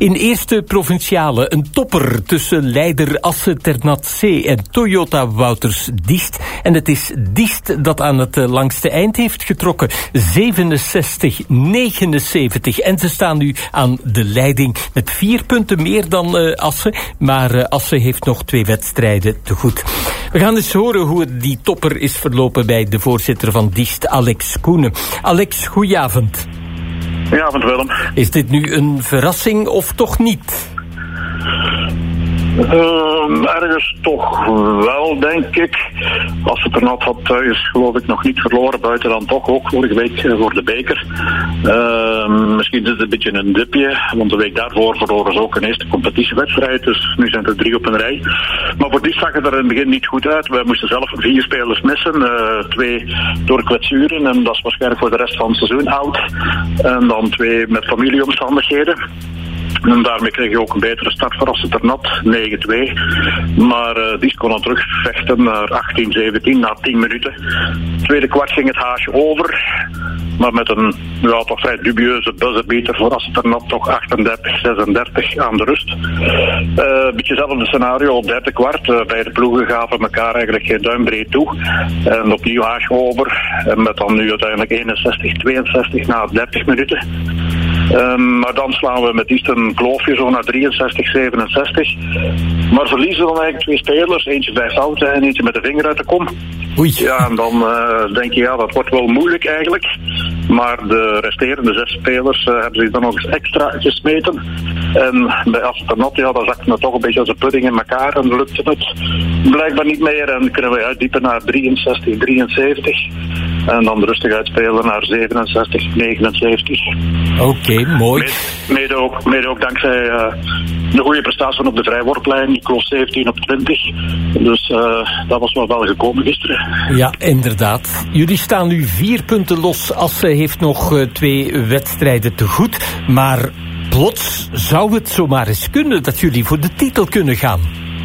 In eerste provinciale een topper tussen Leider Asse Ternat C en Toyota Wouters Diest. En het is Diest dat aan het langste eind heeft getrokken. 67-79. En ze staan nu aan de leiding met 4 punten meer dan Asse. Maar Asse heeft nog 2 wedstrijden te goed. We gaan eens horen hoe die topper is verlopen bij de voorzitter van Diest, Alex Koenen. Alex, goedenavond. Goedenavond, Willem. Is dit nu een verrassing of toch niet? Ergens toch wel, denk ik. Als het er nat had thuis, geloof ik, nog niet verloren. Buiten dan toch ook vorige week voor de beker. Misschien is het een beetje een dipje. Want de week daarvoor verloren ze ook een eerste competitiewedstrijd. Dus nu zijn er 3 op een rij. Maar voor die zag het er in het begin niet goed uit. We moesten zelf 4 spelers missen. 2 door kwetsuren. En dat is waarschijnlijk voor de rest van het seizoen oud. En dan 2 met familieomstandigheden. En daarmee kreeg je ook een betere start voor Asse Ternat, 9-2. Maar die kon dan terugvechten naar 18-17 na 10 minuten. Tweede kwart ging het haasje over. Maar met een toch vrij dubieuze buzzerbeater voor Asse Ternat, toch 38-36 aan de rust. Een beetje hetzelfde scenario op derde kwart. Beide ploegen gaven elkaar eigenlijk geen duimbreed toe. En opnieuw haasje over. En met dan nu uiteindelijk 61-62 na 30 minuten. Maar dan slaan we met Diest een kloofje zo naar 63-67. Maar verliezen dan eigenlijk 2 spelers. Eentje bij fouten en eentje met de vinger uit de kom. Oei. Ja, en dan denk je, ja, dat wordt wel moeilijk eigenlijk. Maar de resterende 6 spelers hebben zich dan nog eens extra gesmeten. En bij Asse Ternat, ja, dan zakte het toch een beetje als een pudding in elkaar. En lukte het blijkbaar niet meer. En kunnen we uitdiepen naar 63-73. En dan rustig uitspelen naar 67-79. Oké, mooi. Mede ook dankzij de goede prestatie op de vrijworplijn. Ik geloof 17 op 20. Dus dat was wel gekomen gisteren. Ja, inderdaad. Jullie staan nu 4 punten los. Asse heeft nog 2 wedstrijden te goed. Maar plots zou het zomaar eens kunnen dat jullie voor de titel kunnen gaan.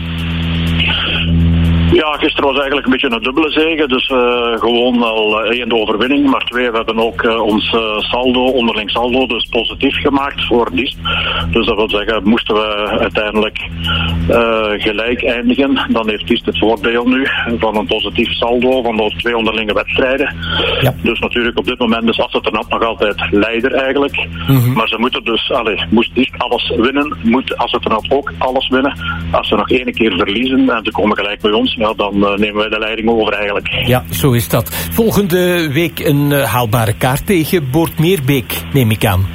Ja, gisteren was eigenlijk een beetje een dubbele zege. Dus gewoon al 1 de overwinning. Maar 2, we hebben ook ons onderling saldo, dus positief gemaakt voor Diest. Dus dat wil zeggen, moesten we uiteindelijk gelijk eindigen. Dan heeft Diest het voordeel nu van een positief saldo van de 2 onderlinge wedstrijden. Ja. Dus natuurlijk op dit moment is Asse Ternat nog altijd leider eigenlijk. Mm-hmm. Maar ze moeten dus, moest Diest alles winnen, moet Asse Ternat ook alles winnen. Als ze nog 1 keer verliezen en ze komen gelijk bij ons, ja, dan nemen wij de leiding over eigenlijk. Ja, zo is dat. Volgende week een haalbare kaart tegen Boortmeerbeek, neem ik aan.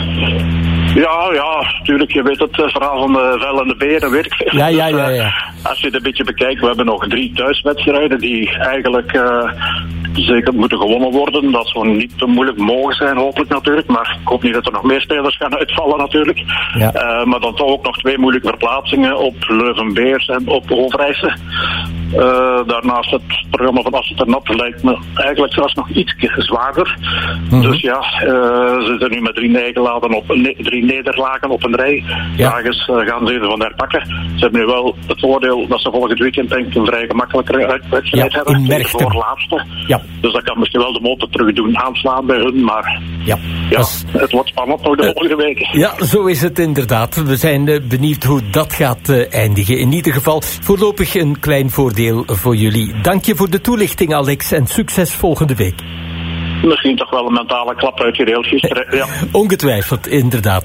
Ja, natuurlijk. Je weet het verhaal van de vel en de beren, weet ik veel. Ja. Als je het een beetje bekijkt, we hebben nog 3 thuiswedstrijden die eigenlijk zeker moeten gewonnen worden. Dat zou niet te moeilijk mogen zijn, hopelijk natuurlijk. Maar ik hoop niet dat er nog meer spelers gaan uitvallen natuurlijk. Ja. Maar dan toch ook nog 2 moeilijke verplaatsingen op Leuven-Beers en op Overijse. Daarnaast het programma van Asse Ternat lijkt me eigenlijk zelfs nog iets zwaarder. Mm-hmm. Dus ja, ze zitten nu met 3 nederlagen op een rij. Ja. Gaan ze even van herpakken. Ze hebben nu wel het voordeel dat ze volgend weekend denk ik een vrij gemakkelijkere wedstrijd hebben. Voor laatste. Ja. Dus dat kan misschien wel de motor terug doen aanslaan bij hun. Maar het wordt spannend nog de volgende weken. Ja, zo is het inderdaad. We zijn benieuwd hoe dat gaat eindigen. In ieder geval voorlopig een klein voordeel voor jullie. Dank je voor de toelichting, Alex. En succes volgende week. Misschien toch wel een mentale klap uitgedeeld gisteren. Ja. Ongetwijfeld, inderdaad.